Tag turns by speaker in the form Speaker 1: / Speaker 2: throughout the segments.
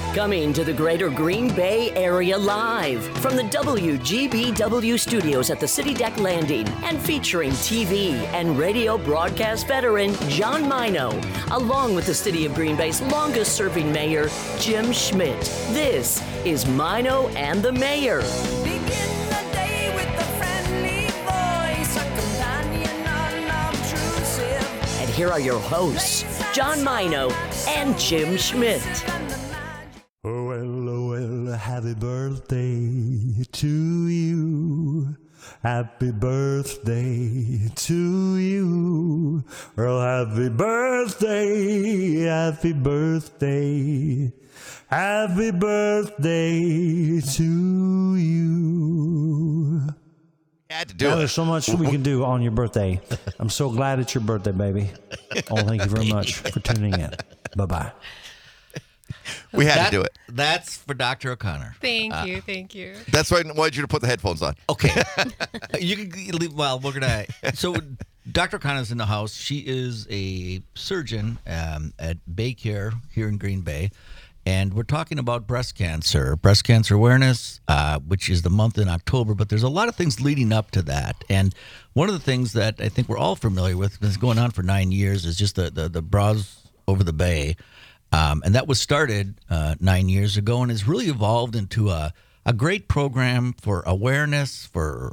Speaker 1: Coming to the greater Green Bay area live from the WGBW studios at the City Deck Landing and featuring TV and radio broadcast veteran John Mino, along with the City of Green Bay's longest serving mayor, Jim Schmidt. This is Mino and the Mayor.
Speaker 2: Begin the day with a friendly voice, a companion unobtrusive.
Speaker 1: And here are your hosts, John Mino and Jim Schmidt.
Speaker 3: Oh, well, happy birthday to you. Happy birthday to you. Well, happy birthday, happy birthday. Happy birthday to you.
Speaker 4: Had to do
Speaker 5: Now,
Speaker 4: it.
Speaker 5: there's so much we can do on your birthday. I'm so glad it's your birthday, baby. Oh, thank you very much for tuning in. Bye-bye.
Speaker 4: We had to do it.
Speaker 6: That's for Dr. O'Connor.
Speaker 7: Thank you.
Speaker 4: That's why I wanted you to put the headphones on.
Speaker 6: Okay. You can leave. Well, we're going to. So, Dr. O'Connor's in the house. She is a surgeon at Baycare here in Green Bay. And we're talking about breast cancer awareness, which is the month in October. But there's a lot of things leading up to that. And one of the things that I think we're all familiar with, that's going on for 9 years, is just the bras over the bay. And that was started 9 years ago and has really evolved into a great program for awareness, for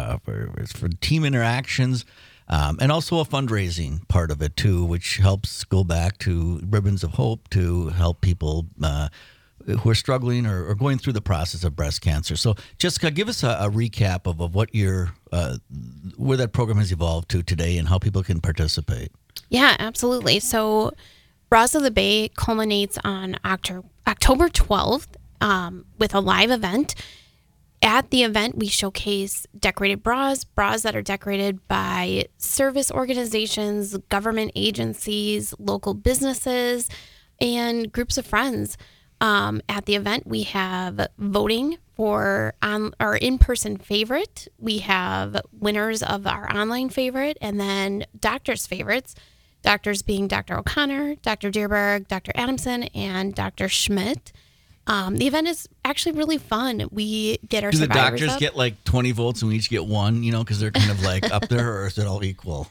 Speaker 6: team interactions, and also a fundraising part of it too, which helps go back to Ribbons of Hope to help people who are struggling or going through the process of breast cancer. So, Jessica, give us a recap of what where that program has evolved to today and how people can participate.
Speaker 7: Yeah, absolutely. So Bras of the Bay culminates on October 12th with a live event. At the event, we showcase decorated bras that are decorated by service organizations, government agencies, local businesses, and groups of friends. At the event, we have voting for our in-person favorite. We have winners of our online favorite, and then doctors' favorites. Doctors being Dr. O'Connor, Dr. Dierberg, Dr. Adamson, and Dr. Schmidt. The event is actually really fun. We get our survivors up.
Speaker 6: Do the doctors get like 20 votes and we each get one, because they're kind of like up there, or is it all equal?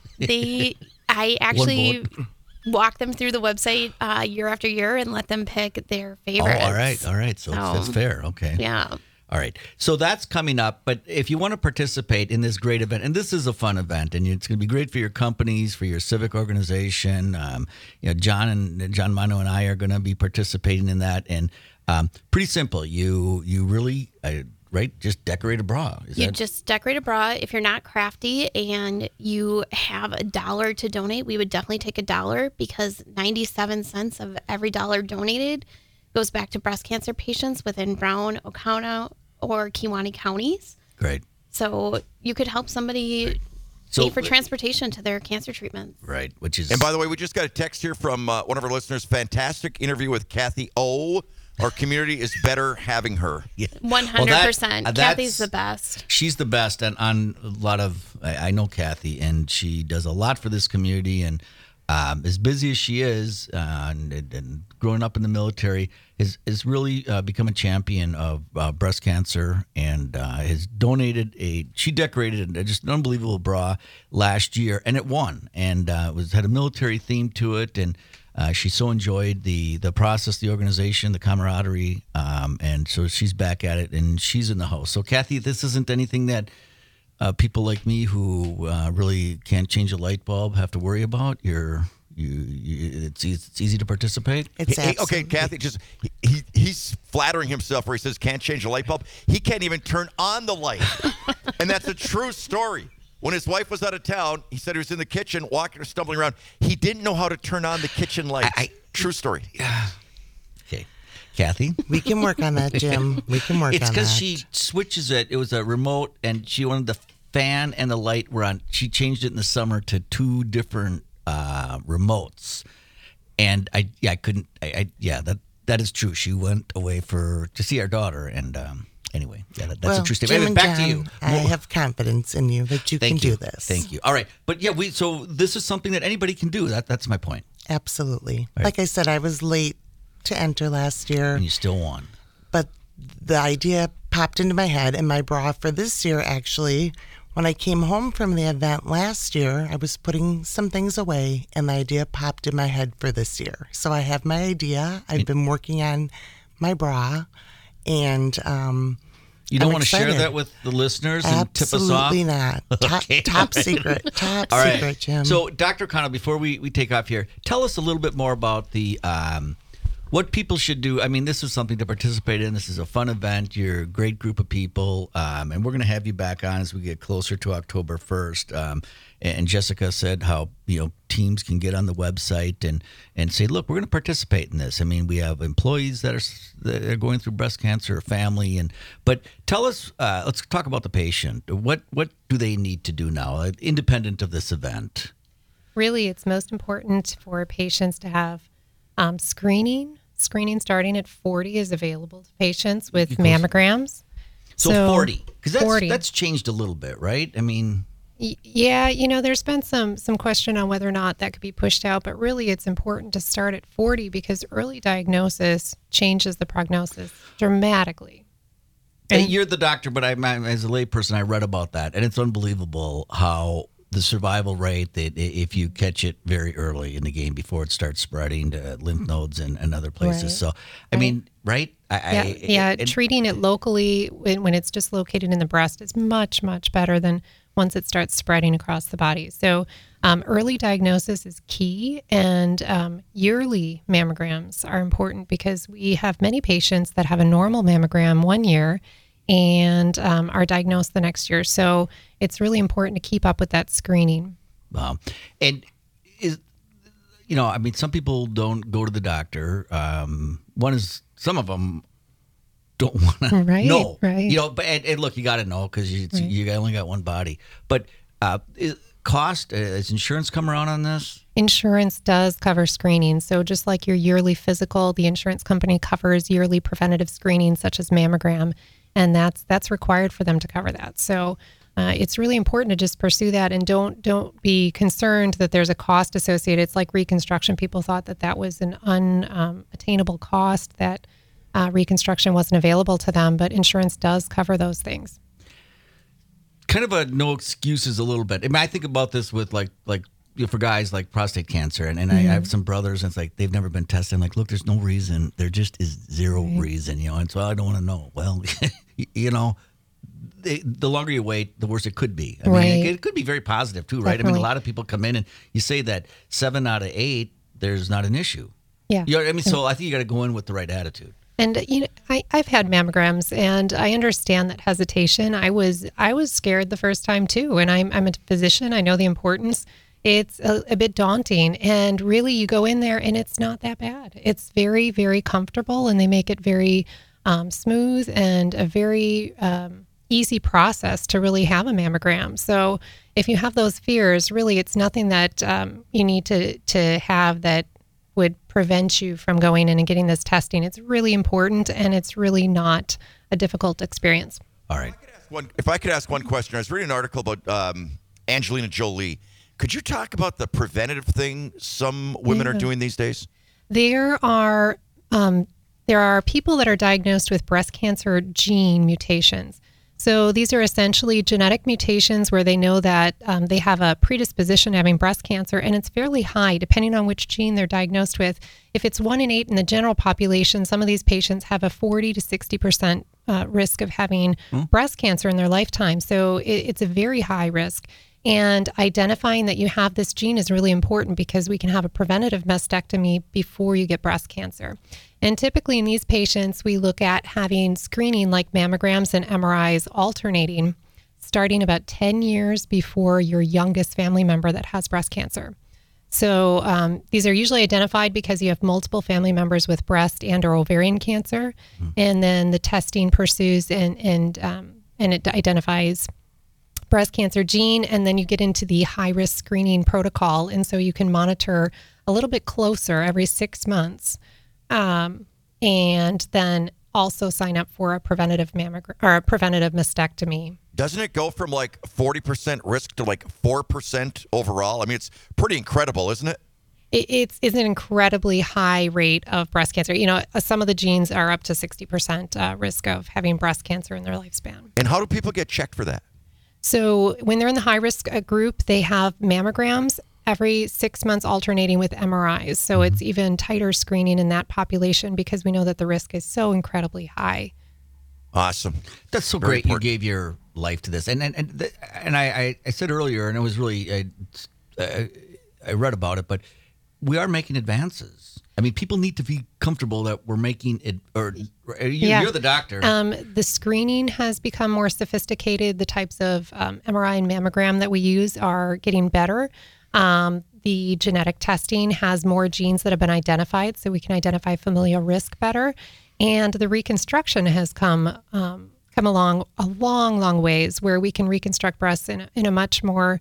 Speaker 7: I actually walk them through the website year after year and let them pick their favorites.
Speaker 6: Oh, all right. So that's fair. Okay.
Speaker 7: Yeah.
Speaker 6: All right. So that's coming up. But if you want to participate in this great event, and this is a fun event, and it's going to be great for your companies, for your civic organization. John Mino and I are going to be participating in that. And pretty simple. You really, just decorate a bra.
Speaker 7: Just decorate a bra. If you're not crafty and you have $1 to donate, we would definitely take $1 because 97 cents of every dollar donated goes back to breast cancer patients within Brown, Oconto, or Kewaunee counties.
Speaker 6: Great.
Speaker 7: So you could help somebody pay for transportation to their cancer treatments.
Speaker 6: Right, which is...
Speaker 4: And by the way, we just got a text here from one of our listeners. Fantastic interview with Kathy O. Our community is better having her.
Speaker 6: Yeah.
Speaker 7: 100%. Kathy's the best.
Speaker 6: She's the best. And on a lot of... I know Kathy, and she does a lot for this community, and as busy as she is, and growing up in the military, has really become a champion of breast cancer, and has donated she decorated just an unbelievable bra last year, and it won, and had a military theme to it, and she so enjoyed the process, the organization, the camaraderie, and so she's back at it, and she's in the house. So Kathy, this isn't anything that people like me who really can't change a light bulb have to worry about. It's easy to participate.
Speaker 4: Okay, Kathy, he's flattering himself where he says can't change a light bulb. He can't even turn on the light, and that's a true story. When his wife was out of town, he said he was in the kitchen, walking or stumbling around. He didn't know how to turn on the kitchen lights. True story.
Speaker 6: Okay. Kathy?
Speaker 8: We can work on that, Jim. We can work on that.
Speaker 6: It's because she switches it. It was a remote, and she wanted the fan and the light were on. She changed it in the summer to two different remotes. And I couldn't. That is true. She went away to see our daughter, and anyway, that's a true statement.
Speaker 8: Jim and
Speaker 6: Back
Speaker 8: John,
Speaker 6: to you.
Speaker 8: I have confidence in you that you can do this.
Speaker 6: Thank you. All right, but so this is something that anybody can do. That's my point.
Speaker 8: Absolutely.
Speaker 6: Right.
Speaker 8: Like I said, I was late to enter last year,
Speaker 6: And you still won.
Speaker 8: but the idea popped into my head, and my bra for this year, actually, when I came home from the event last year, I was putting some things away, and the idea popped in my head for this year. So I have my idea. I've been working on my bra, and
Speaker 6: You don't
Speaker 8: I'm
Speaker 6: want to share
Speaker 8: excited.
Speaker 6: that with the listeners and tip us off?
Speaker 8: Absolutely not. Top secret. Top
Speaker 6: All right.
Speaker 8: secret, Jim.
Speaker 6: So, Dr. Connell, before we take off here, tell us a little bit more about the what people should do. I mean, this is something to participate in. This is a fun event. You're a great group of people, and we're going to have you back on as we get closer to October 1st. And Jessica said how teams can get on the website and say, look, we're going to participate in this. I mean, we have employees that are going through breast cancer, family, but tell us. Let's talk about the patient. What do they need to do now, independent of this event?
Speaker 9: Really, it's most important for patients to have screening. Screening starting at 40 is available to patients with mammograms.
Speaker 6: So 40, because
Speaker 9: 40.
Speaker 6: that's changed a little bit, right? I mean,
Speaker 9: Yeah, there's been some question on whether or not that could be pushed out, but really it's important to start at 40 because early diagnosis changes the prognosis dramatically.
Speaker 6: and you're the doctor, but as a layperson, I read about that, and it's unbelievable how the survival rate that if you catch it very early in the game before it starts spreading to lymph nodes and other places.
Speaker 9: Right.
Speaker 6: So, I mean, right?
Speaker 9: Treating it locally when it's just located in the breast is much, much better than once it starts spreading across the body. So early diagnosis is key, and yearly mammograms are important because we have many patients that have a normal mammogram 1 year and are diagnosed the next year. So it's really important to keep up with that screening.
Speaker 6: And some people don't go to the doctor. One is some of them don't want to know.
Speaker 9: Right.
Speaker 6: But and look, you got to know because you only got one body. But cost, has insurance come around on this?
Speaker 9: Insurance does cover screening. So just like your yearly physical, the insurance company covers yearly preventative screening such as mammogram, and that's required for them to cover that. So it's really important to just pursue that and don't be concerned that there's a cost associated. It's like reconstruction. People thought that was an unattainable cost, that reconstruction wasn't available to them, but insurance does cover those things.
Speaker 6: Kind of a no excuses a little bit. I mean, I think about this with like for guys like prostate cancer, and I have some brothers, and it's like they've never been tested. I'm like, look, there's no reason. There just is zero reason, and so I don't want to know. Well, the longer you wait, the worse it could be. I mean, it could be very positive too, right?
Speaker 9: Definitely.
Speaker 6: I mean, a lot of people come in and you say that 7 out of 8, there's not an issue.
Speaker 9: Yeah.
Speaker 6: You know what I mean? So I think you got to go in with the right attitude.
Speaker 9: And I've had mammograms, and I understand that hesitation. I was scared the first time too, and I'm a physician. I know the importance. It's a bit daunting, and really, you go in there, and it's not that bad. It's very, very comfortable, and they make it very smooth and a very easy process to really have a mammogram. So if you have those fears, really, it's nothing that you need to have that would prevent you from going in and getting this testing. It's really important, and it's really not a difficult experience.
Speaker 6: All right.
Speaker 4: If I could ask one question, I was reading an article about Angelina Jolie. Could you talk about the preventative thing some women are doing these days?
Speaker 9: There are people that are diagnosed with breast cancer gene mutations. So these are essentially genetic mutations where they know that they have a predisposition to having breast cancer, and it's fairly high depending on which gene they're diagnosed with. If it's 1 in 8 in the general population, some of these patients have a 40 to 60% risk of having breast cancer in their lifetime. So it's a very high risk. And identifying that you have this gene is really important because we can have a preventative mastectomy before you get breast cancer. And typically in these patients, we look at having screening like mammograms and MRIs alternating starting about 10 years before your youngest family member that has breast cancer. So these are usually identified because you have multiple family members with breast and or ovarian cancer. And then the testing pursues and it identifies breast cancer gene, and then you get into the high-risk screening protocol, and so you can monitor a little bit closer every 6 months, and then also sign up for a preventative mastectomy.
Speaker 4: Doesn't it go from like 40% risk to like 4% overall? I mean, it's pretty incredible, isn't it?
Speaker 9: it's an incredibly high rate of breast cancer. Some of the genes are up to 60% risk of having breast cancer in their lifespan.
Speaker 4: And how do people get checked for that?
Speaker 9: So when they're in the high risk group, they have mammograms every 6 months alternating with MRIs. So it's even tighter screening in that population because we know that the risk is so incredibly high.
Speaker 4: Awesome.
Speaker 6: That's so
Speaker 4: Very
Speaker 6: great.
Speaker 4: important.
Speaker 6: You gave your life to this, and I said earlier, and it was really I read about it, but we are making advances. I mean, people need to be comfortable that we're making it. You're the doctor.
Speaker 9: The screening has become more sophisticated. The types of MRI and mammogram that we use are getting better. The genetic testing has more genes that have been identified, so we can identify familial risk better. And the reconstruction has come along a long ways, where we can reconstruct breasts in a much more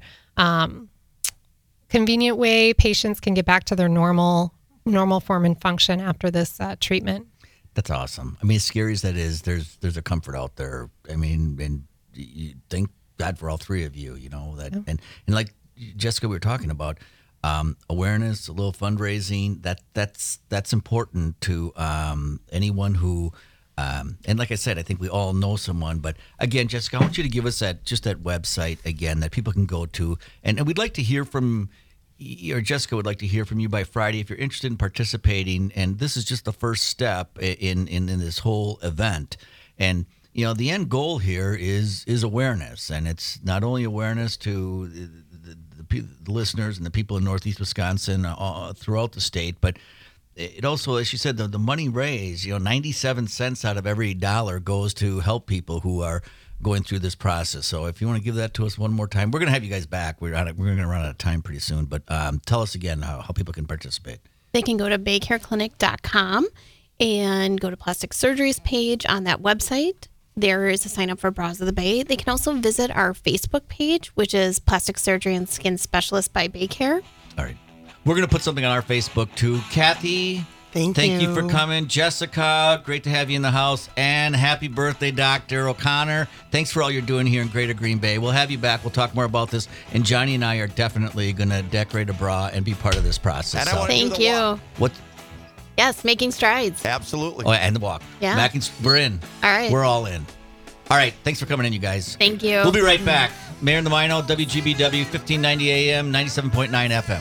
Speaker 9: convenient way. Patients can get back to their normal form and function after this treatment.
Speaker 6: That's awesome. I mean, as scary as that is, there's a comfort out there. I mean, and you thank God for all three of you. And like Jessica, we were talking about awareness, a little fundraising. That's important to anyone who. And like I said, I think we all know someone. But again, Jessica, I want you to give us that website again that people can go to, and we'd like to hear from. Or Jessica would like to hear from you by Friday if you're interested in participating. And this is just the first step in this whole event. And the end goal here is awareness, and it's not only awareness to the listeners and the people in Northeast Wisconsin throughout the state, but it also, as she said, the money raised, 97 cents out of every dollar goes to help people who are going through this process. So if you want to give that to us one more time, we're going to have you guys back. We're going to run out of time pretty soon, but tell us again how people can participate.
Speaker 7: They can go to baycareclinic.com and go to plastic surgery's page on that website. There is a sign up for Bras of the Bay. They can also visit our Facebook page, which is Plastic Surgery and Skin Specialist by Baycare.
Speaker 6: All right. We're going to put something on our Facebook too. Kathy,
Speaker 8: Thank
Speaker 6: you for coming. Jessica, great to have you in the house. And happy birthday, Dr. O'Connor. Thanks for all you're doing here in Greater Green Bay. We'll have you back. We'll talk more about this. And Johnny and I are definitely going to decorate a bra and be part of this process.
Speaker 4: And I wanna do
Speaker 7: Thank
Speaker 4: the
Speaker 7: you.
Speaker 4: walk.
Speaker 6: What?
Speaker 7: Yes, making strides.
Speaker 4: Absolutely.
Speaker 6: Oh, and the walk.
Speaker 7: Yeah.
Speaker 6: We're in.
Speaker 7: All right.
Speaker 6: We're all in. All right. Thanks for coming in, you guys.
Speaker 7: Thank you.
Speaker 6: We'll be right back. Mayor and the Mino, WGBW, 1590 AM, 97.9 FM.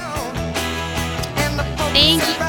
Speaker 7: Thank you.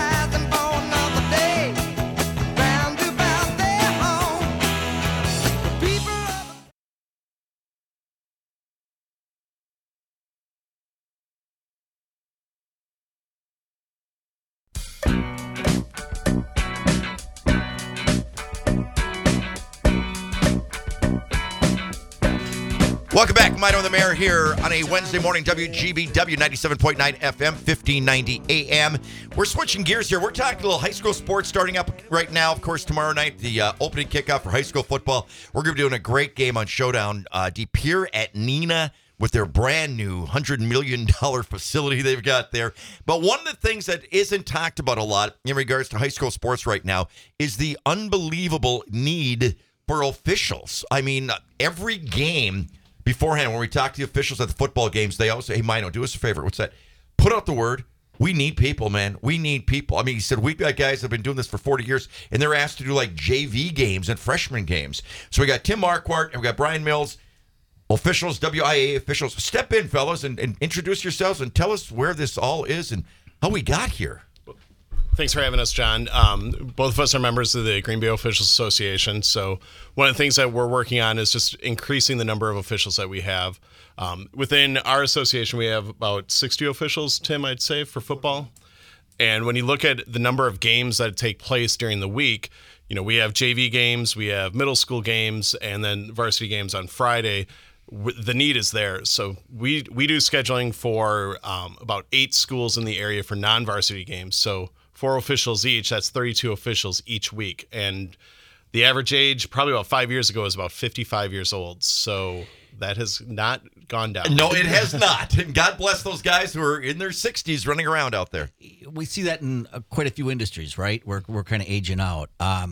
Speaker 4: Welcome back, Mino and the Mayor here on a Wednesday morning, WGBW 97.9 FM, 1590 AM. We're switching gears here. We're talking a little high school sports starting up right now. Of course, tomorrow night, the opening kickoff for high school football. We're going to be doing a great game on Showdown. De Pere at Neenah with their brand new $100 million facility they've got there. But one of the things that isn't talked about a lot in regards to high school sports right now is the unbelievable need for officials. I mean, every game beforehand, when we talk to the officials at the football games, they always say, hey, Mino, do us a favor. What's that? Put out the word. We need people, man. We need people. I mean, he said, we've got guys that have been doing this for 40 years, and they're asked to do like JV games and freshman games. So we got Tim Marquardt, and we got Brian Mills, officials, WIA officials. Step in, fellas, and introduce yourselves and tell us where this all is and how we got here.
Speaker 10: Thanks for having us, John. Both of us are members of the Green Bay Officials Association. So one of the things that we're working on is just increasing the number of officials that we have. Within our association, we have about 60 officials, Tim, I'd say, for football. And when you look at the number of games that take place during the week, we have JV games, we have middle school games, and then varsity games on Friday. The need is there. So we do scheduling for about 8 schools in the area for non-varsity games. So 4 officials each, that's 32 officials each week. And the average age, probably about 5 years ago, was about 55 years old. So that has not gone down.
Speaker 4: No, it has not. And God bless those guys who are in their 60s running around out there.
Speaker 6: We see that in quite a few industries, right? We're kind of aging out.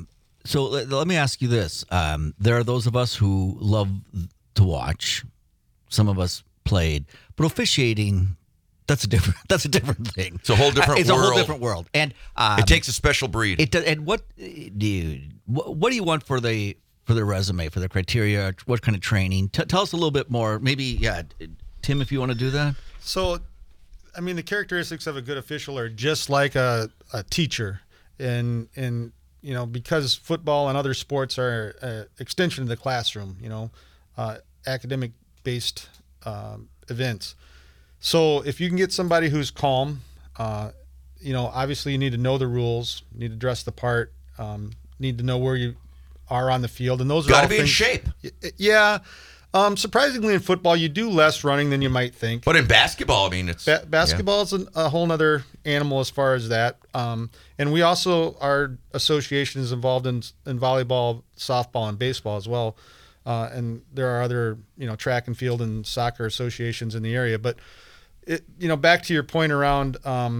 Speaker 6: So let me ask you this. There are those of us who love to watch. Some of us played. But officiating That's a different thing.
Speaker 4: It's a whole different
Speaker 6: It's
Speaker 4: world.
Speaker 6: a whole different world, and
Speaker 4: It takes a special breed.
Speaker 6: it does. And what do you want for the resume, for the criteria? What kind of training? Tell us a little bit more. Maybe, Tim, if you want to do that.
Speaker 11: So, I mean, the characteristics of a good official are just like a teacher, and because football and other sports are an extension of the classroom, academic based events. So if you can get somebody who's calm, obviously you need to know the rules, need to dress the part, need to know where you are on the field, and those are
Speaker 4: Got
Speaker 11: all
Speaker 4: to be in
Speaker 11: things-
Speaker 4: shape.
Speaker 11: Yeah. Surprisingly, in football, you do less running than you might think.
Speaker 4: But in basketball, I mean, it's
Speaker 11: Basketball is a whole other animal as far as that. And we also, our association is involved in volleyball, softball, and baseball as well. And there are other, track and field and soccer associations in the area. But, back to your point around,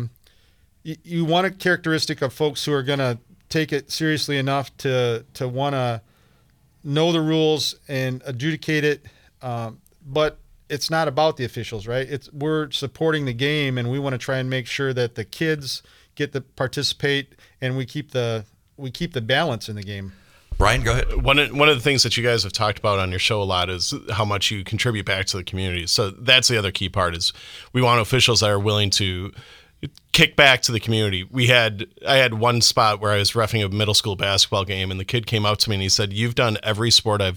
Speaker 11: you want a characteristic of folks who are going to take it seriously enough to want to know the rules and adjudicate it, but it's not about the officials, right? We're supporting the game, and we want to try and make sure that the kids get to participate, and we keep the balance in the game.
Speaker 4: Brian, go ahead.
Speaker 10: One of the things that you guys have talked about on your show a lot is how much you contribute back to the community. So that's the other key part, is we want officials that are willing to kick back to the community. I had one spot where I was reffing a middle school basketball game, and the kid came up to me and he said, "You've done every sport I've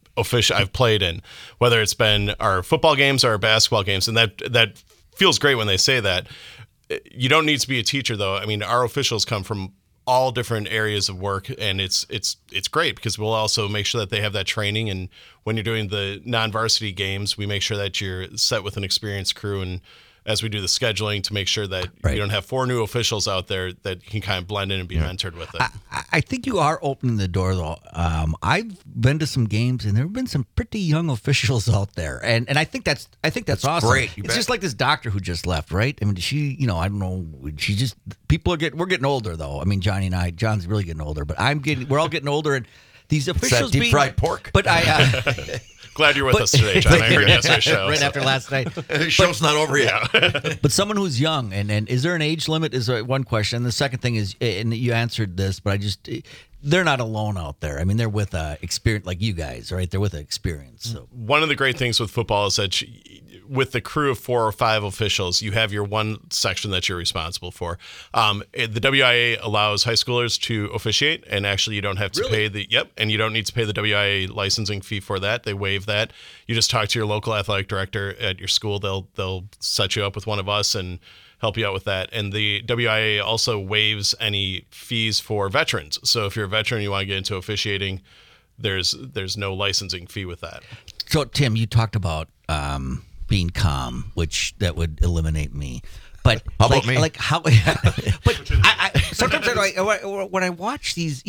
Speaker 10: played in, whether it's been our football games or our basketball games," and that feels great when they say that. You don't need to be a teacher, though. I mean, our officials come from all different areas of work, and it's great because we'll also make sure that they have that training. And when you're doing the non-varsity games, we make sure that you're set with an experienced crew, and as we do the scheduling, to make sure that you don't have 4 new officials out there that can kind of blend in and be mentored with it.
Speaker 6: I think you are opening the door, though. I've been to some games, and there have been some pretty young officials out there, and I think that's awesome.
Speaker 4: great. You
Speaker 6: It's
Speaker 4: bet.
Speaker 6: just like this doctor who just left, right? I mean, she, I don't know, she just we're getting older, though. I mean, John's really getting older, but we're all getting older, and these officials
Speaker 4: that deep fried pork.
Speaker 6: But I.
Speaker 10: Glad you're with us today, John. I heard yesterday's show.
Speaker 6: Right after last night.
Speaker 4: The show's not over yet.
Speaker 6: But someone who's young, and is there an age limit is one question. And the second thing is, and you answered this, but they're not alone out there. I mean, they're with experience, like you guys, right? They're with experience. So.
Speaker 10: One of the great things with football is that with the crew of 4 or 5 officials, you have your one section that you're responsible for. The WIA allows high schoolers to officiate, and actually you don't have to pay and you don't need to pay the WIA licensing fee for that. They waive that. You just talk to your local athletic director at your school. They'll set you up with one of us and help you out with that. And the WIA also waives any fees for veterans. So if you're a veteran and you want to get into officiating, there's no licensing fee with that.
Speaker 6: So, Tim, you talked about being calm, which that would eliminate me. But
Speaker 4: how about me?
Speaker 6: Like how? But I sometimes when I watch these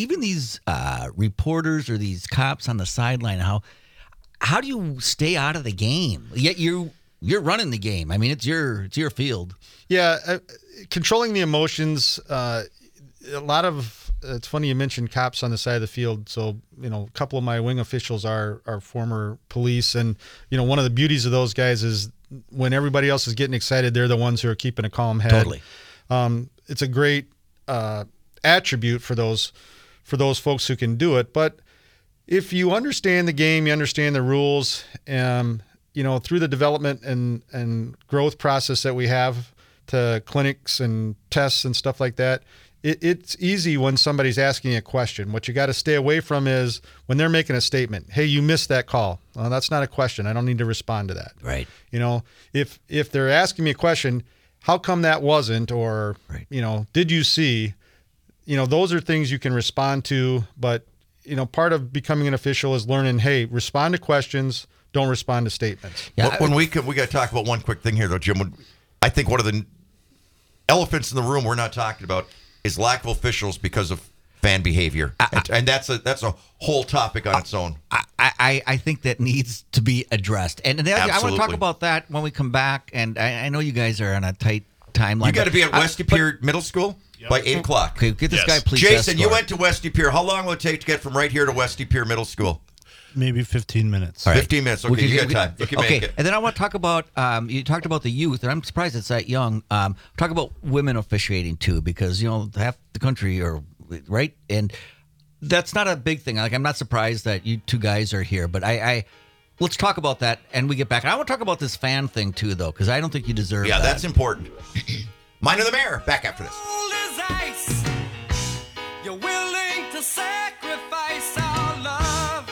Speaker 6: reporters or these cops on the sideline, how do you stay out of the game? Yet you're running the game. I mean, it's your field.
Speaker 11: Yeah, controlling the emotions. It's funny you mentioned cops on the side of the field. So, a couple of my wing officials are former police. And, one of the beauties of those guys is when everybody else is getting excited, they're the ones who are keeping a calm head.
Speaker 6: Totally.
Speaker 11: It's a great attribute for those folks who can do it. But if you understand the game, you understand the rules, through the development and growth process that we have to clinics and tests and stuff like that, it's easy when somebody's asking a question. What you got to stay away from is when they're making a statement. Hey, you missed that call. Well, that's not a question. I don't need to respond to that.
Speaker 6: Right.
Speaker 11: If they're asking me a question, how come that wasn't? Or, did you see? Those are things you can respond to. But, part of becoming an official is learning, hey, respond to questions. Don't respond to statements.
Speaker 4: Yeah, we got to talk about one quick thing here, though, Jim. I think one of the elephants in the room we're not talking about is lack of officials because of fan behavior, and that's a whole topic on its own.
Speaker 6: I think that needs to be addressed, and I want to talk about that when we come back. And I know you guys are on a tight timeline.
Speaker 4: You got to be at Westy Pier Middle School by 8 o'clock.
Speaker 6: Okay, get this guy, please.
Speaker 4: Jason, you went to Westy Pier. How long will it take to get from right here to Westy Pier Middle School?
Speaker 12: Maybe 15 minutes.
Speaker 6: All right.
Speaker 4: 15 minutes.
Speaker 6: Which
Speaker 4: Okay,
Speaker 6: is-
Speaker 4: you got time. You can
Speaker 6: okay,
Speaker 4: make it.
Speaker 6: and then I want to talk about, you talked about the youth, and I'm surprised it's that young. Talk about women officiating, too, because, half the country are, right? And that's not a big thing. Like, I'm not surprised that you two guys are here, but let's talk about that, and we get back. And I want to talk about this fan thing, too, though, because I don't think you deserve
Speaker 4: Yeah,
Speaker 6: that.
Speaker 4: that's important. Mind of the Mayor. Back after this.
Speaker 2: Cold as ice. You're willing to sacrifice our love.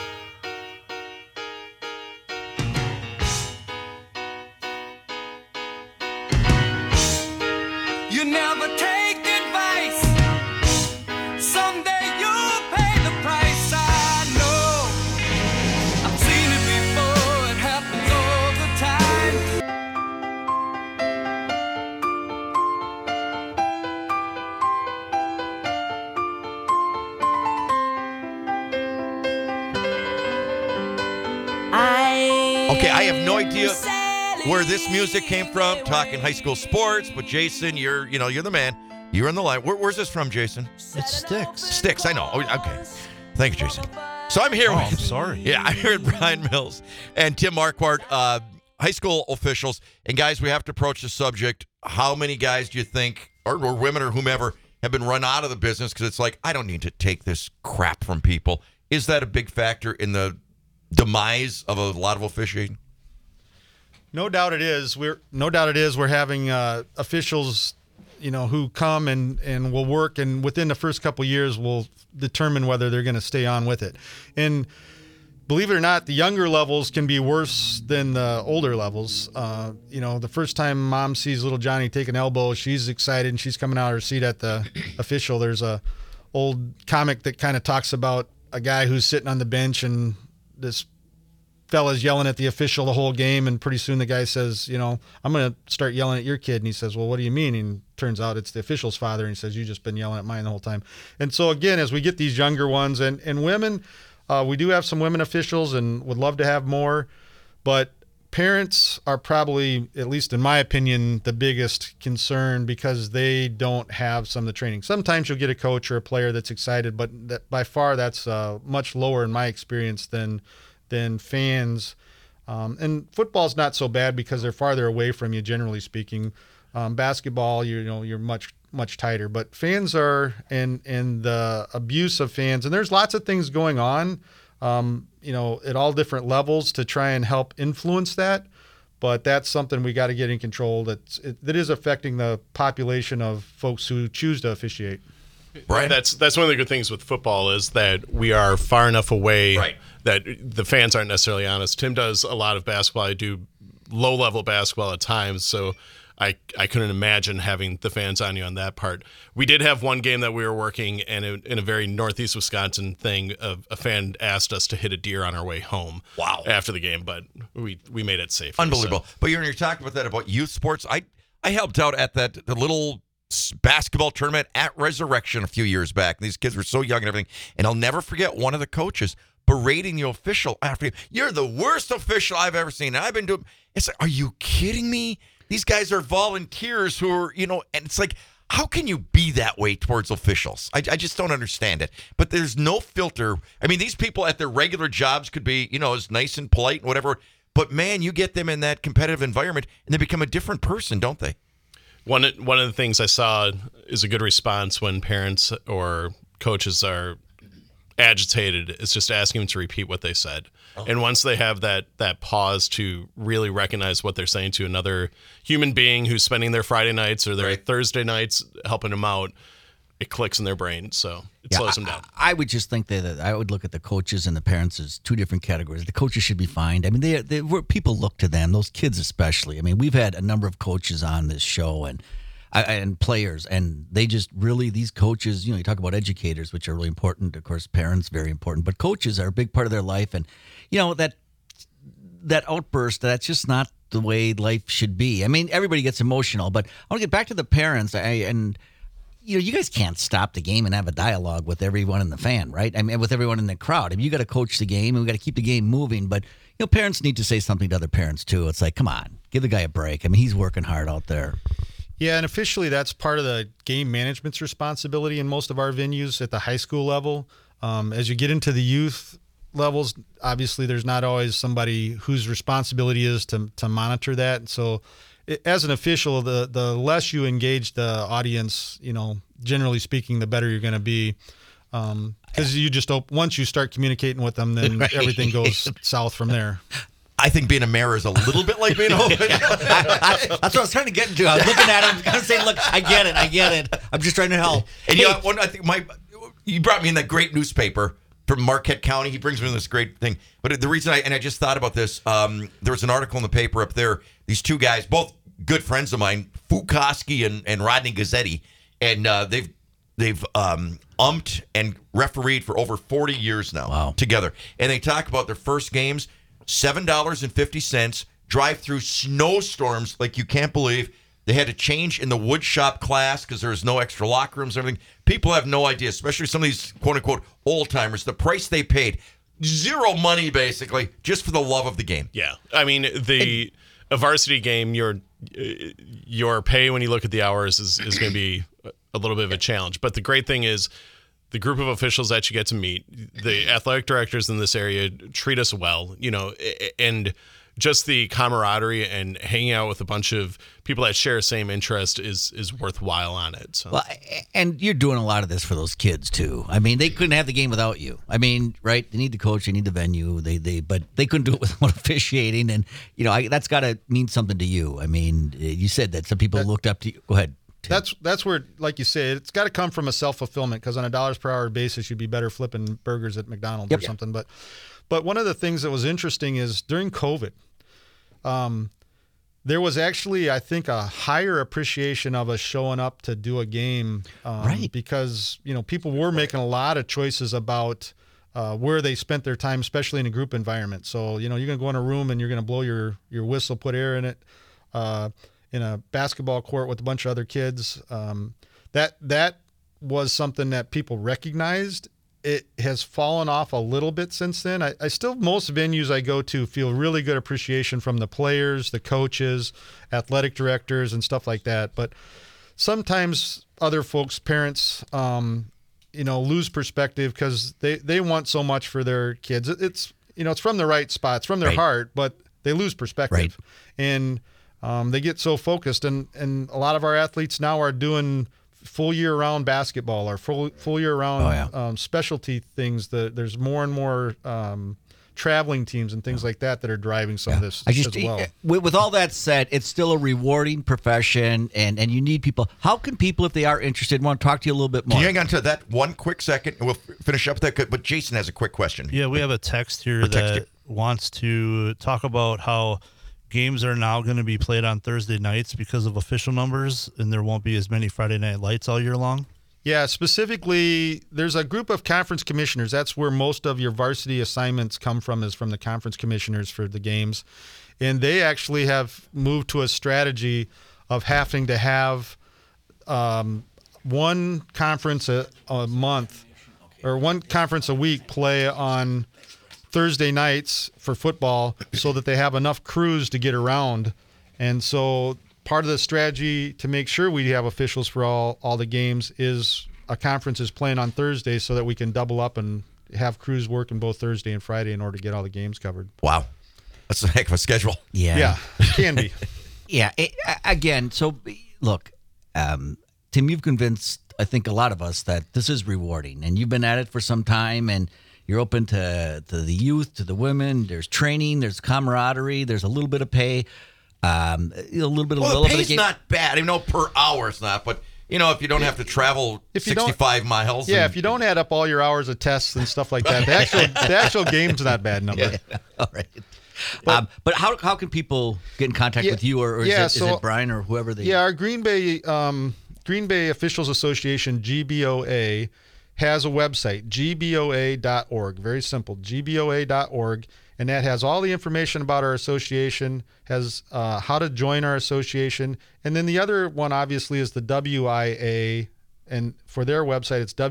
Speaker 2: You never take advice. Someday you'll pay the price. I know. I've seen it before. It happens all the time.
Speaker 4: Okay, I have no idea where this music came from. Talking high school sports, but Jason, you're the man. You're in the line. Where's this from, Jason?
Speaker 12: It's Sticks.
Speaker 4: Sticks. I know. Oh, okay. Thank you, Jason. So I'm here.
Speaker 12: Oh, I'm sorry.
Speaker 4: Yeah, I'm here with Brian Mills and Tim Marquardt, high school officials. And guys, we have to approach the subject. How many guys do you think, or women or whomever, have been run out of the business because it's like, I don't need to take this crap from people? Is that a big factor in the demise of a lot of officiating?
Speaker 11: No doubt it is. We're having officials, who come and will work, and within the first couple of years will determine whether they're going to stay on with it. And believe it or not, the younger levels can be worse than the older levels. The first time mom sees little Johnny take an elbow, she's excited and she's coming out of her seat at the official. There's a old comic that kind of talks about a guy who's sitting on the bench and this fella's yelling at the official the whole game, and pretty soon the guy says, I'm going to start yelling at your kid. And he says, well, what do you mean? And turns out it's the official's father, and he says, you've just been yelling at mine the whole time. And so again, as we get these younger ones and women, we do have some women officials and would love to have more, but parents are probably, at least in my opinion, the biggest concern because they don't have some of the training. Sometimes you'll get a coach or a player that's excited, but by far that's much lower in my experience than fans. And football's not so bad because they're farther away from you, generally speaking. Basketball, you're much tighter. But fans are, and the abuse of fans, and there's lots of things going on, at all different levels to try and help influence that. But that's something we got to get in control. That is affecting the population of folks who choose to officiate.
Speaker 10: Right. That's one of the good things with football is that we are far enough away that the fans aren't necessarily honest. Tim does a lot of basketball. I do low-level basketball at times, so I couldn't imagine having the fans on you on that part. We did have one game that we were working, and in a very northeast Wisconsin thing, a fan asked us to hit a deer on our way home.
Speaker 4: Wow.
Speaker 10: After the game, but we made it safe.
Speaker 4: Unbelievable. But you're talking about that about youth sports. I helped out at the little basketball tournament at Resurrection a few years back. These kids were so young and everything. And I'll never forget one of the coaches berating the official after, you're the worst official I've ever seen. And I've been doing, it's like, are you kidding me? These guys are volunteers who are, and it's like, how can you be that way towards officials? I just don't understand it. But there's no filter. I mean, these people at their regular jobs could be, as nice and polite and whatever. But man, you get them in that competitive environment and they become a different person, don't they?
Speaker 10: One of the things I saw is a good response when parents or coaches are agitated is just asking them to repeat what they said. Oh. And once they have that pause to really recognize what they're saying to another human being who's spending their Friday nights or their Thursday nights helping them out, it clicks in their brain. So it slows them down.
Speaker 6: I would just think that I would look at the coaches and the parents as two different categories. The coaches should be fined. I mean, people look to them, those kids especially. I mean, we've had a number of coaches on this show and players, and they just really, these coaches, you talk about educators, which are really important. Of course, parents, very important, but coaches are a big part of their life. And, that outburst, that's just not the way life should be. I mean, everybody gets emotional, but I want to get back to the parents. You guys can't stop the game and have a dialogue with everyone in the fan, right? I mean, with everyone in the crowd. I mean, you got to coach the game and we got to keep the game moving. But, parents need to say something to other parents too. It's like, come on, give the guy a break. I mean, he's working hard out there.
Speaker 11: Yeah, and officially that's part of the game management's responsibility in most of our venues at the high school level. As you get into the youth levels, obviously there's not always somebody whose responsibility is to monitor that. So as an official, the less you engage the audience, generally speaking, the better you're going to be. Because you just once you start communicating with them, then everything goes south from there.
Speaker 4: I think being a mayor is a little bit like being a official.
Speaker 6: That's what I was trying to get into. I was looking at him, kind of saying, "Look, I get it. I'm just trying to help."
Speaker 4: And I think you brought me in that great newspaper from Marquette County. He brings me in this great thing. But the reason I just thought about this, there was an article in the paper up there. These two guys, both good friends of mine, Fukoski and Rodney Gazzetti, and they've umped and refereed for over 40 years now together. And they talk about their first games, $7.50, drive through snowstorms like you can't believe. They had to change in the wood shop class because there's no extra locker rooms and everything. People have no idea, especially some of these quote-unquote old-timers, the price they paid. Zero money, basically, just for the love of the game.
Speaker 10: Yeah. I mean, a varsity game, your pay when you look at the hours is going to be a little bit of a challenge. But the great thing is the group of officials that you get to meet, the athletic directors in this area treat us well, and just the camaraderie and hanging out with a bunch of people that share the same interest is worthwhile on it. So.
Speaker 6: Well, and you're doing a lot of this for those kids too. I mean, they couldn't have the game without you. I mean, right? They need the coach, they need the venue, but they couldn't do it without officiating, and that's got to mean something to you. I mean, you said that some people looked up to you. Go ahead. Tim.
Speaker 11: That's where, like you say, it's got to come from a self-fulfillment, because on a dollars per hour basis, you'd be better flipping burgers at McDonald's or something. But one of the things that was interesting is during COVID, there was actually, I think, a higher appreciation of us showing up to do a game, because people were making a lot of choices about where they spent their time, especially in a group environment. So you're going to go in a room and you're going to blow your whistle, put air in it. In a basketball court with a bunch of other kids. That was something that people recognized. It has fallen off a little bit since then. I still, most venues I go to, feel really good appreciation from the players, the coaches, athletic directors, and stuff like that. But sometimes other folks, parents, lose perspective because they want so much for their kids. It's from the right spots, from their heart, but they lose perspective.
Speaker 6: Right.
Speaker 11: And they get so focused, and a lot of our athletes now are doing full year-round basketball or full year-round specialty things. There's more and more traveling teams and things like that are driving some of this as well.
Speaker 6: With all that said, it's still a rewarding profession, and you need people. How can people, if they are interested, want to talk to you a little bit more?
Speaker 4: Can you hang on to that one quick second, and we'll finish up that. But Jason has a quick question.
Speaker 12: Yeah, we have a text here that wants to talk about how games are now going to be played on Thursday nights because of official numbers, and there won't be as many Friday night lights all year long.
Speaker 11: Yeah, specifically, there's a group of conference commissioners. That's where most of your varsity assignments come from, is from the conference commissioners for the games. And they actually have moved to a strategy of having to have one conference a month or one conference a week play on Thursday nights for football so that they have enough crews to get around. And so part of the strategy to make sure we have officials for all the games is a conference is playing on Thursday so that we can double up and have crews working both Thursday and Friday in order to get all the games covered.
Speaker 4: Wow. That's a heck of a schedule.
Speaker 11: Yeah, it can be.
Speaker 6: Again, so look, Tim, you've convinced, I think, a lot of us that this is rewarding, and you've been at it for some time, and you're open to the youth, to the women. There's training, there's camaraderie, there's a little bit of pay, a little bit of
Speaker 4: the pay's not bad. I know per hour it's not, but if you don't have to travel 65 miles.
Speaker 11: Yeah, if you don't add up all your hours of tests and stuff like that, the actual game's not bad number.
Speaker 6: Yeah. All right. But how can people get in contact with you, or is it Brian or whoever they?
Speaker 11: Yeah, our Green Bay Officials Association, GBOA, has a website, gboa.org. Very simple, gboa.org, and that has all the information about our association, has how to join our association, and then the other one obviously is the WIA, and for their website it's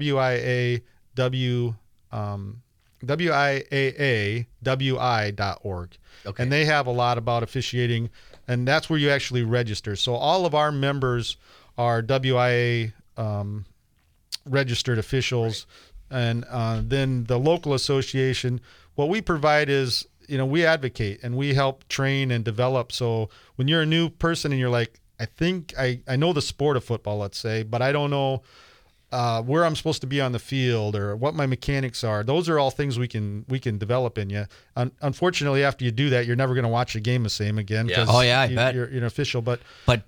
Speaker 11: WIAAWI.org. Okay. And they have a lot about officiating, and that's where you actually register. So all of our members are WIA registered officials. And then the local association, what we provide is, we advocate and we help train and develop. So when you're a new person and you're like, I think I know the sport of football, let's say, but I don't know where I'm supposed to be on the field or what my mechanics are. Those are all things we can develop in you. Unfortunately, after you do that, you're never going to watch a game the same again.
Speaker 6: Yeah. Oh, yeah, I bet.
Speaker 11: You're an official. But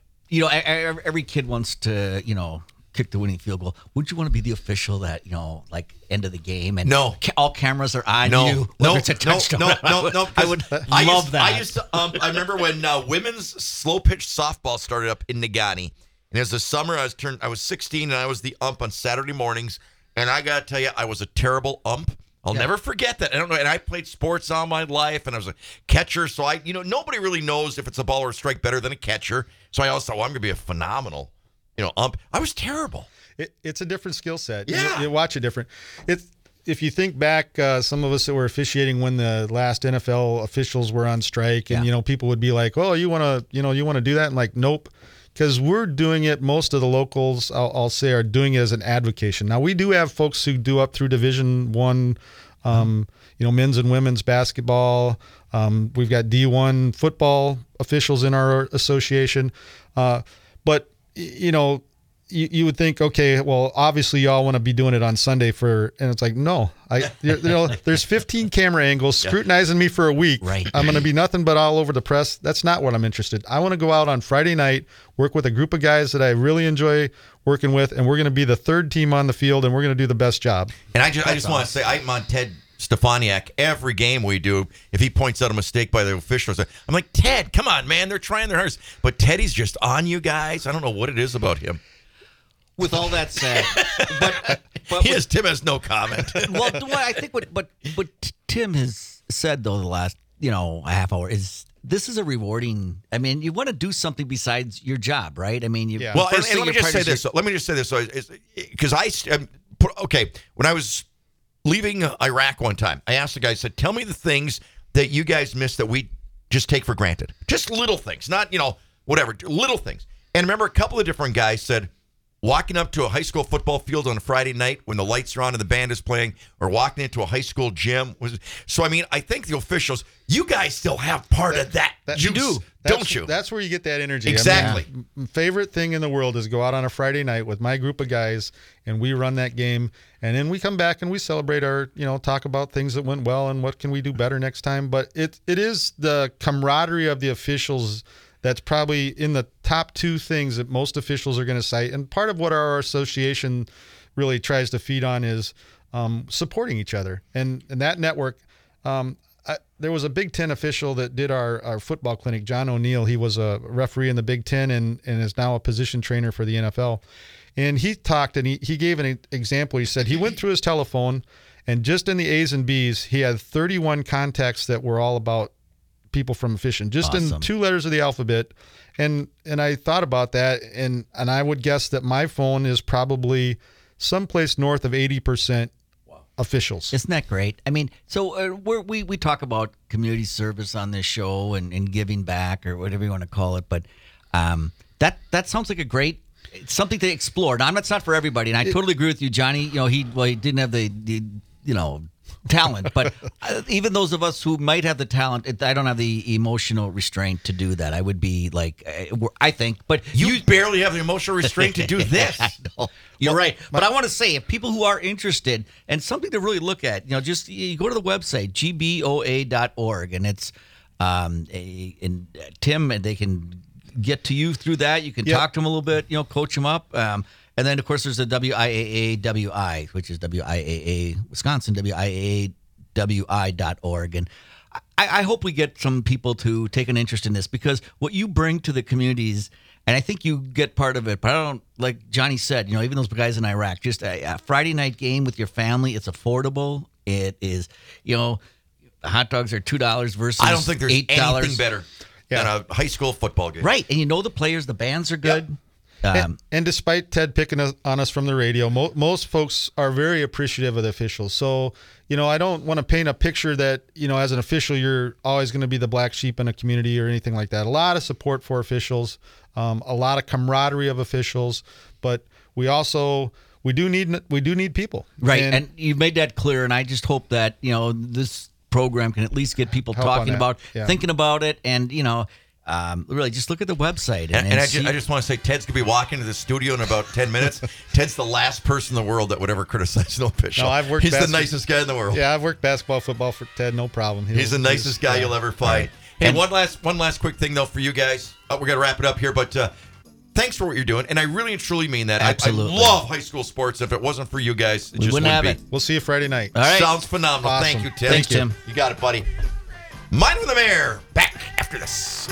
Speaker 6: every kid wants to, kick the winning field goal. Would you want to be the official that, like end of the game and
Speaker 4: no,
Speaker 6: all cameras are on you?
Speaker 4: No,
Speaker 6: it's a touchdown.
Speaker 4: No.
Speaker 6: I would love that.
Speaker 4: I used to. I remember when women's slow pitch softball started up in Negaunee, and it was the summer. I was 16, and I was the ump on Saturday mornings. And I got to tell you, I was a terrible ump. I'll never forget that. I don't know. And I played sports all my life, and I was a catcher. So nobody really knows if it's a ball or a strike better than a catcher. So I always thought, I'm going to be a phenomenal, ump. I was terrible.
Speaker 11: It's a different skill set.
Speaker 4: Yeah.
Speaker 11: You watch it different. If you think back, some of us that were officiating when the last NFL officials were on strike, and people would be like, "Oh, you want to do that?" And like, nope, because we're doing it. Most of the locals, I'll say, are doing it as an advocation. Now we do have folks who do up through Division I, men's and women's basketball. We've got D1 football officials in our association, but you would think, okay, well, obviously y'all want to be doing it on Sunday and it's like, no, there's 15 camera angles scrutinizing me for a week.
Speaker 6: Right.
Speaker 11: I'm going to be nothing but all over the press. That's not what I'm interested. I want to go out on Friday night, work with a group of guys that I really enjoy working with, and we're going to be the third team on the field, and we're going to do the best job.
Speaker 4: And I just want to say, I'm on Ted Stefaniak every game we do. If he points out a mistake by the officials, I'm like, Ted, come on, man, they're trying their hardest. But Teddy's just on you guys. I don't know what it is about him.
Speaker 6: With all that said, but
Speaker 4: Tim has no comment.
Speaker 6: Well, I think what Tim has said though the last a half hour is this is a rewarding. I mean, you want to do something besides your job, right? I mean,
Speaker 4: Well, and let me just say this. Let me just say this. Because when I was leaving Iraq one time, I asked the guy. I said, "Tell me the things that you guys miss that we just take for granted. Just little things, not whatever, little things." And remember, a couple of different guys said, walking up to a high school football field on a Friday night when the lights are on and the band is playing, or walking into a high school gym. So, I mean, I think the officials, you guys still have part of that juice,
Speaker 11: you do,
Speaker 4: don't you?
Speaker 11: That's where you get that energy.
Speaker 4: Exactly.
Speaker 11: My favorite thing in the world is go out on a Friday night with my group of guys, and we run that game, and then we come back and we celebrate our, talk about things that went well and what can we do better next time. But it is the camaraderie of the officials that's probably in the top two things that most officials are going to cite. And part of what our association really tries to feed on is supporting each other. And that network, there was a Big Ten official that did our football clinic, John O'Neill. He was a referee in the Big Ten and is now a position trainer for the NFL. And he talked and he gave an example. He said he went through his telephone, and just in the A's and B's, he had 31 contacts that were all about people from fishing, just in 2 letters of the alphabet. And I thought about that, and I would guess that my phone is probably someplace north of 80% officials.
Speaker 6: Isn't that great? I mean, so we talk about community service on this show and giving back or whatever you want to call it, but that sounds like a great something to explore. Now, it's not for everybody, and I totally agree with you, Johnny. He didn't have the talent, but even those of us who might have the talent, I don't have the emotional restraint to do that. I would be like, I think, but
Speaker 4: you barely have the emotional restraint to do this.
Speaker 6: I know. You're right. But I want to say, if people who are interested and something to really look at, just you go to the website, gboa.org, and it's and Tim, and they can get to you through that. You can talk to them a little bit, coach them up. And then, of course, there's the WIAA-WI, which is WIAA Wisconsin, WIAAWI.org. And I hope we get some people to take an interest in this, because what you bring to the communities, and I think you get part of it, but I don't, like Johnny said, even those guys in Iraq, just a Friday night game with your family, it's affordable. It is, hot dogs are $2 versus $8.
Speaker 4: I don't think there's anything better than a high school football game.
Speaker 6: Right. And the players, the bands are good.
Speaker 11: Yep. And despite Ted picking on us from the radio, most folks are very appreciative of the officials. So, I don't want to paint a picture that, as an official, you're always going to be the black sheep in a community or anything like that. A lot of support for officials, a lot of camaraderie of officials, but we also we do need people.
Speaker 6: Right, and you made that clear, and I just hope that this program can at least get people
Speaker 11: Help on
Speaker 6: talking
Speaker 11: that.
Speaker 6: about,
Speaker 11: Yeah.
Speaker 6: thinking about it, and really just look at the website.
Speaker 4: And I
Speaker 6: see-
Speaker 4: just want to say, Ted's going to be walking to the studio in about 10 minutes. Ted's the last person in the world that would ever criticize an official.
Speaker 11: No, I've worked.
Speaker 4: He's the nicest guy in the world.
Speaker 11: Yeah, I've worked basketball, football for Ted, no problem.
Speaker 4: He's the nicest guy you'll ever find.
Speaker 11: Right.
Speaker 4: Hey,
Speaker 6: And-
Speaker 4: one last quick thing though for you guys. We're going to wrap it up here, but thanks for what you're doing, and I really and truly mean that.
Speaker 6: Absolutely.
Speaker 4: I love high school sports. If it wasn't for you guys, it
Speaker 6: We
Speaker 4: just
Speaker 6: wouldn't have
Speaker 4: be.
Speaker 6: it.
Speaker 11: We'll see you Friday night.
Speaker 6: All right.
Speaker 4: Sounds phenomenal.
Speaker 11: Awesome.
Speaker 4: Thank you, Tim.
Speaker 6: Thanks, Tim.
Speaker 4: You got it, buddy. Mine with the Mayor. Back after this.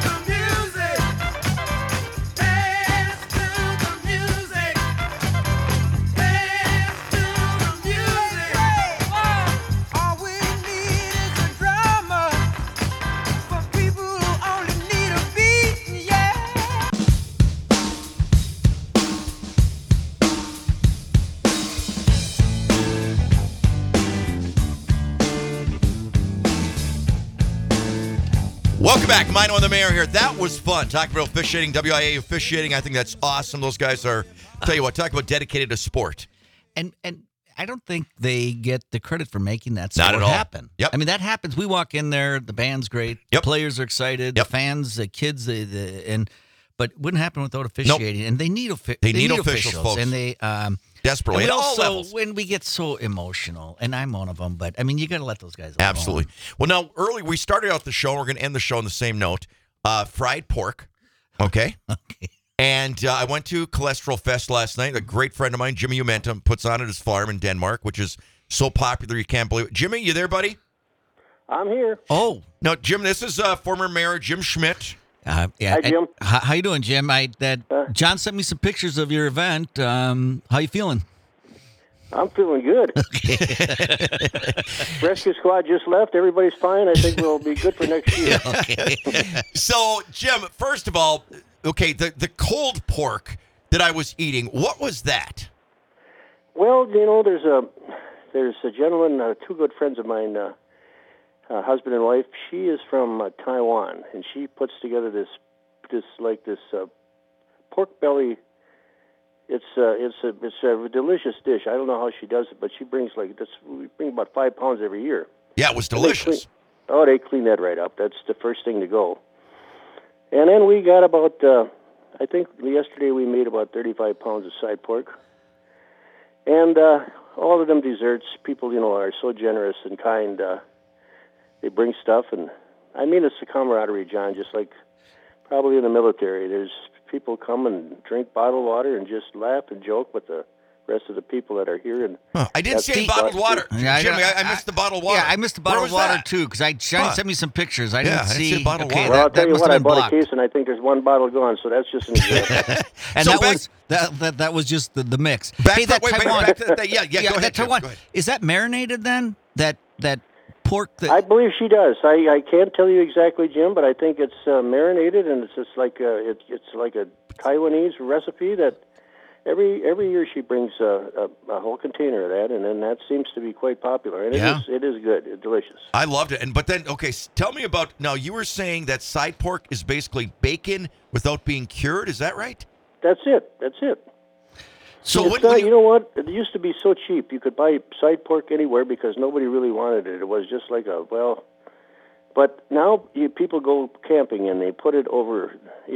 Speaker 4: Welcome back. Mine on the Mayor here. That was fun. Talking about officiating, WIA officiating. I think that's awesome. Those guys are, tell you what, talk about dedicated to sport.
Speaker 6: And I don't think they get the credit for making that
Speaker 4: Not
Speaker 6: sport
Speaker 4: at all.
Speaker 6: happen.
Speaker 4: Yep.
Speaker 6: I mean, that happens. We walk in there, the band's great,
Speaker 4: Yep.
Speaker 6: the players are excited,
Speaker 4: Yep.
Speaker 6: the fans, the kids, but it wouldn't happen without officiating. And they need
Speaker 4: officials, folks.
Speaker 6: and they
Speaker 4: Desperately.
Speaker 6: and
Speaker 4: At
Speaker 6: we
Speaker 4: all
Speaker 6: also,
Speaker 4: levels.
Speaker 6: when we get so emotional, and I'm one of them, but I mean, you got to let those guys alone.
Speaker 4: Absolutely. Well, now, early, we started out the show. We're going to end the show on the same note. Fried pork. Okay.
Speaker 6: Okay.
Speaker 4: And I went to Cholesterol Fest last night. A great friend of mine, Jimmy Umentum, puts on at his farm in Denmark, which is so popular you can't believe it. Jimmy, you there, buddy?
Speaker 13: I'm here.
Speaker 6: Oh.
Speaker 4: No, Jim, this is former Mayor Jim Schmidt.
Speaker 6: Yeah.
Speaker 13: Hi, Jim.
Speaker 6: How you doing, Jim? John sent me some pictures of your event. How you feeling?
Speaker 13: I'm feeling good. Rescue squad just left. Everybody's fine. I think we'll be good for next year.
Speaker 4: So, Jim, first of all, okay, the cold pork that I was eating, what was that?
Speaker 13: Well, there's a gentleman, two good friends of mine, husband and wife. She is from Taiwan, and she puts together this pork belly. It's a delicious dish. I don't know how she does it, but she brings we bring about 5 pounds every year.
Speaker 4: Yeah, it was delicious.
Speaker 13: They clean that right up. That's the first thing to go. And then we got about, I think yesterday we made about 35 pounds of side pork. And all of them desserts. People, are so generous and kind. They bring stuff, and I mean, it's the camaraderie, John, just like probably in the military. There's people come and drink bottled water and just laugh and joke with the rest of the people that are here. And
Speaker 4: I didn't say bottled water.
Speaker 6: Yeah,
Speaker 4: Jimmy, I missed the bottled water.
Speaker 6: Yeah, I missed the
Speaker 4: Where
Speaker 6: bottled
Speaker 4: was
Speaker 6: water
Speaker 4: that?
Speaker 6: too because John sent me some pictures. I didn't see
Speaker 4: bottled
Speaker 6: okay,
Speaker 4: water.
Speaker 13: Well, I'll
Speaker 6: that
Speaker 13: tell you
Speaker 6: must
Speaker 13: what, I
Speaker 6: have been
Speaker 13: bought
Speaker 6: blocked.
Speaker 13: a case, and I think there's one bottle gone, so that's just an example.
Speaker 6: And
Speaker 4: So
Speaker 6: that was just the mix.
Speaker 4: Back
Speaker 6: hey,
Speaker 4: to-
Speaker 6: that
Speaker 4: wait,
Speaker 6: Taiwan,
Speaker 4: back to that- yeah, go ahead,
Speaker 6: that
Speaker 4: Jim,
Speaker 6: Taiwan,
Speaker 4: go ahead.
Speaker 6: is that marinated then? That pork that
Speaker 13: I believe she does. I can't tell you exactly, Jim, but I think it's marinated, and it's just like it's like a Taiwanese recipe that every year she brings a whole container of that, and then that seems to be quite popular. And it is good. It's delicious.
Speaker 4: I loved it. But then, okay, tell me about, now you were saying that side pork is basically bacon without being cured. Is that right?
Speaker 13: That's it.
Speaker 4: So
Speaker 13: It's
Speaker 4: when
Speaker 13: not,
Speaker 4: you,
Speaker 13: you know what? It used to be so cheap. You could buy side pork anywhere because nobody really wanted it. It was just like but now people go camping and they put it over,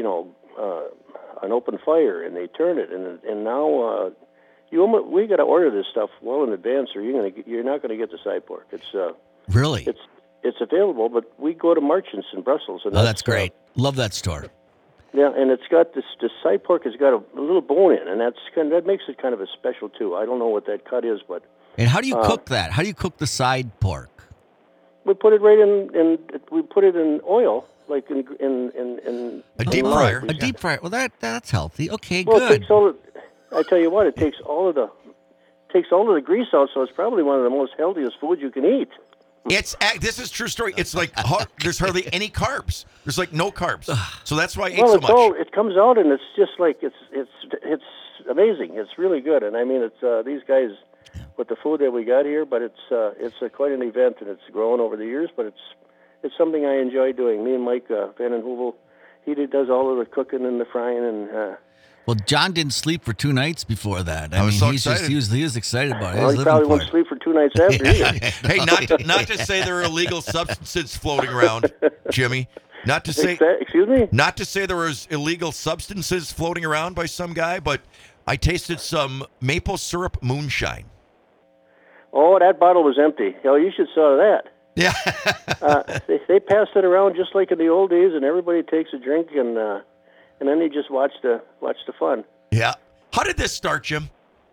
Speaker 13: an open fire and they turn it and now we got to order this stuff well in advance or you're not going to get the side pork. It's
Speaker 6: really
Speaker 13: it's available, but we go to Marchants in Brussels. And
Speaker 6: that's great. Love that store.
Speaker 13: Yeah, and it's got this side pork has got a little bone in, and that makes it kind of a special too. I don't know what that cut is, but
Speaker 6: And how do you cook that? How do you cook the side pork?
Speaker 13: we put it right in we put it in oil, like in
Speaker 4: a deep
Speaker 13: lard.
Speaker 4: fryer.
Speaker 6: A deep fryer. Well, that's healthy. Okay,
Speaker 13: Well,
Speaker 6: good.
Speaker 13: it takes I tell you what, it takes all of the grease out, so it's probably one of the most healthiest foods you can eat.
Speaker 4: This is true story. It's like there's hardly any carbs. There's like no carbs. So that's why I ate
Speaker 13: Well,
Speaker 4: so
Speaker 13: it's
Speaker 4: much.
Speaker 13: it comes out and it's just like it's amazing. It's really good, and I mean it's these guys with the food that we got here, but it's quite an event and it's grown over the years. But it's something I enjoy doing. Me and Mike Van den Heuvel, he does all of the cooking and the frying, and
Speaker 6: Well, John didn't sleep for 2 nights before that.
Speaker 4: I was so
Speaker 6: he's
Speaker 4: excited.
Speaker 6: He was excited about it.
Speaker 13: Well, he probably won't sleep for 2 nights after either.
Speaker 4: Hey, not to say there are illegal substances floating around, Jimmy. Not to say,
Speaker 13: excuse me?
Speaker 4: Not to say there was illegal substances floating around by some guy, but I tasted some maple syrup moonshine.
Speaker 13: Oh, that bottle was empty. Oh, you should saw that.
Speaker 4: Yeah.
Speaker 13: They passed it around just like in the old days, and everybody takes a drink, and then they just watch the fun.
Speaker 4: Yeah. How did this start, Jim?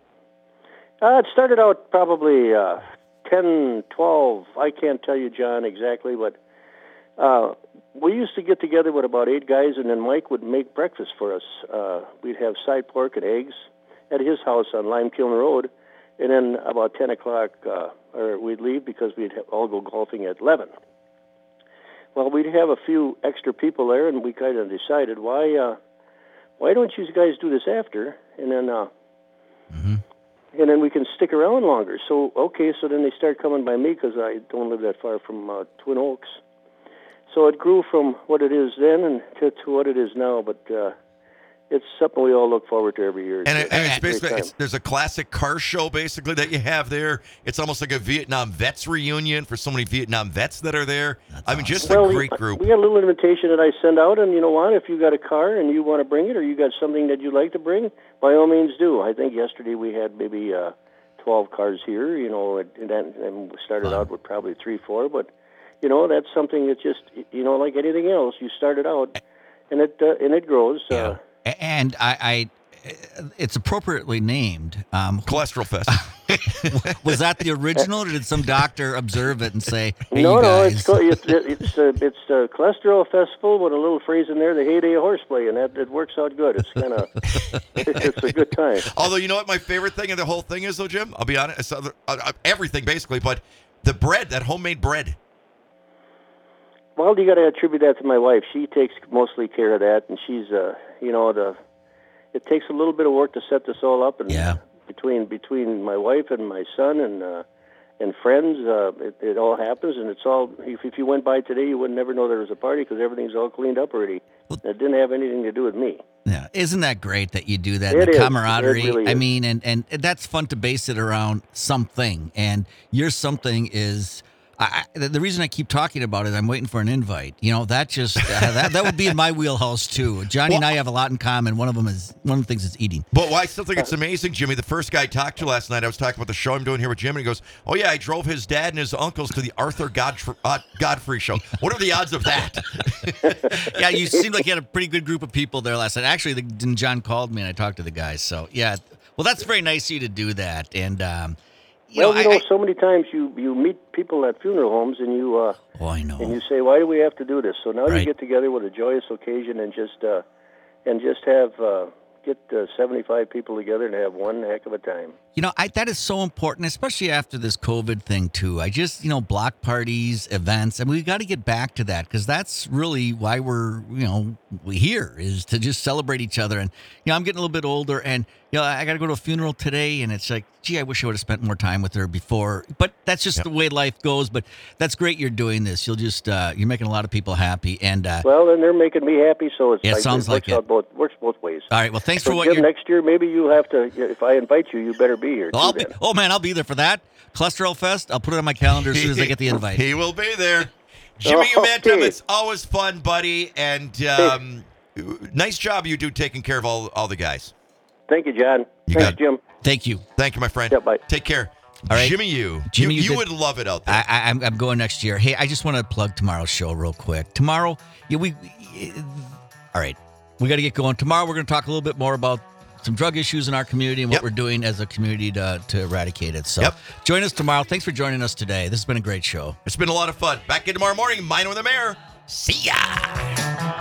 Speaker 13: It started out probably 10, 12. I can't tell you, John, exactly, but we used to get together with about 8 guys, and then Mike would make breakfast for us. We'd have side pork and eggs at his house on Lime Kiln Road, and then about 10 o'clock, or we'd leave because we'd all go golfing at 11. Well, we'd have a few extra people there, and we kind of decided, why don't you guys do this after, and then and then we can stick around longer. So, okay, so then they start coming by me because I don't live that far from Twin Oaks. So it grew from what it is then and to what it is now, but it's something we all look forward to every year.
Speaker 4: And it's basically, there's a classic car show, basically, that you have there. It's almost like a Vietnam vets reunion for so many Vietnam vets that are there. I mean, just a great group.
Speaker 13: We got a little invitation that I send out, and you know what? If you got a car and you want to bring it, or you got something that you'd like to bring, by all means do. I think yesterday we had maybe 12 cars here, you know, and we started out with probably 3, 4, but, you know, that's something that just, you know, like anything else, you started out, and it grows.
Speaker 6: Yeah. And I it's appropriately named.
Speaker 4: Cholesterol Fest.
Speaker 6: Was that the original, or did some doctor observe it and say, hey,
Speaker 13: no,
Speaker 6: you guys?
Speaker 13: it's a cholesterol festival with a little phrase in there, the heyday of horseplay, and it works out good. It's kind of, it's a good time.
Speaker 4: Although, you know what my favorite thing of the whole thing is, though, Jim? I'll be honest. Everything, basically, but the bread, that homemade bread.
Speaker 13: Well, you got to attribute that to my wife. She takes mostly care of that, and she's, you know, it takes a little bit of work to set this all up, and between my wife and my son and friends, it all happens, and it's all. If you went by today, you would never know there was a party because everything's all cleaned up already. It didn't have anything to do with me.
Speaker 6: Yeah, isn't that great that you do that?
Speaker 13: It
Speaker 6: The
Speaker 13: is.
Speaker 6: camaraderie.
Speaker 13: It really
Speaker 6: I
Speaker 13: is.
Speaker 6: mean, and that's fun to base it around something, and your something is. The reason I keep talking about it, I'm waiting for an invite. You know, that just that would be in my wheelhouse too. Johnny and I have a lot in common. One of the things is eating.
Speaker 4: But I still think it's amazing, Jimmy. The first guy I talked to last night, I was talking about the show I'm doing here with Jim, and he goes, "Oh yeah, I drove his dad and his uncles to the Arthur Godfrey show." What are the odds of that?
Speaker 6: Yeah, you seemed like you had a pretty good group of people there last night. Actually, John called me and I talked to the guys. So yeah, well, that's very nice of you to do that. And
Speaker 13: so many times you meet people at funeral homes and you
Speaker 6: I know.
Speaker 13: and you say, why do we have to do this? So now
Speaker 6: Right.
Speaker 13: you get together with a joyous occasion and just have get 75 people together and have one heck of a time.
Speaker 6: You know, that is so important, especially after this COVID thing, too. I just, block parties, events, and we've got to get back to that because that's really why we're here is to just celebrate each other. And, I'm getting a little bit older and, I got to go to a funeral today and it's like, gee, I wish I would have spent more time with her before. But that's just the way life goes. But that's great you're doing this. You'll just, you're making a lot of people happy. And
Speaker 13: well, then they're making me happy, so it's
Speaker 6: sounds like it.
Speaker 13: Works both ways.
Speaker 6: All right, well, thanks
Speaker 13: so
Speaker 6: for what
Speaker 13: Jim,
Speaker 6: you're...
Speaker 13: next year, maybe you'll have to, if I invite you, you better be here.
Speaker 6: I'll be there for that. Cholesterol Fest, I'll put it on my calendar as soon as I get the invite.
Speaker 4: He will be there. Jimmy Umantum, it's always fun, buddy. And nice job you do taking care of all the guys.
Speaker 13: Thank you, John. Thanks, Jim.
Speaker 6: Thank you.
Speaker 4: Thank you, my friend.
Speaker 13: Yeah, bye.
Speaker 4: Take care.
Speaker 6: All right.
Speaker 4: Jimmy, you would love it out there.
Speaker 6: I'm going next year. Hey, I just want to plug tomorrow's show real quick. Tomorrow, all right, we got to get going. Tomorrow, we're going to talk a little bit more about some drug issues in our community and what we're doing as a community to eradicate it. So join us tomorrow. Thanks for joining us today. This has been a great show.
Speaker 4: It's been a lot of fun. Back in tomorrow morning, Mine with the Mayor. See ya.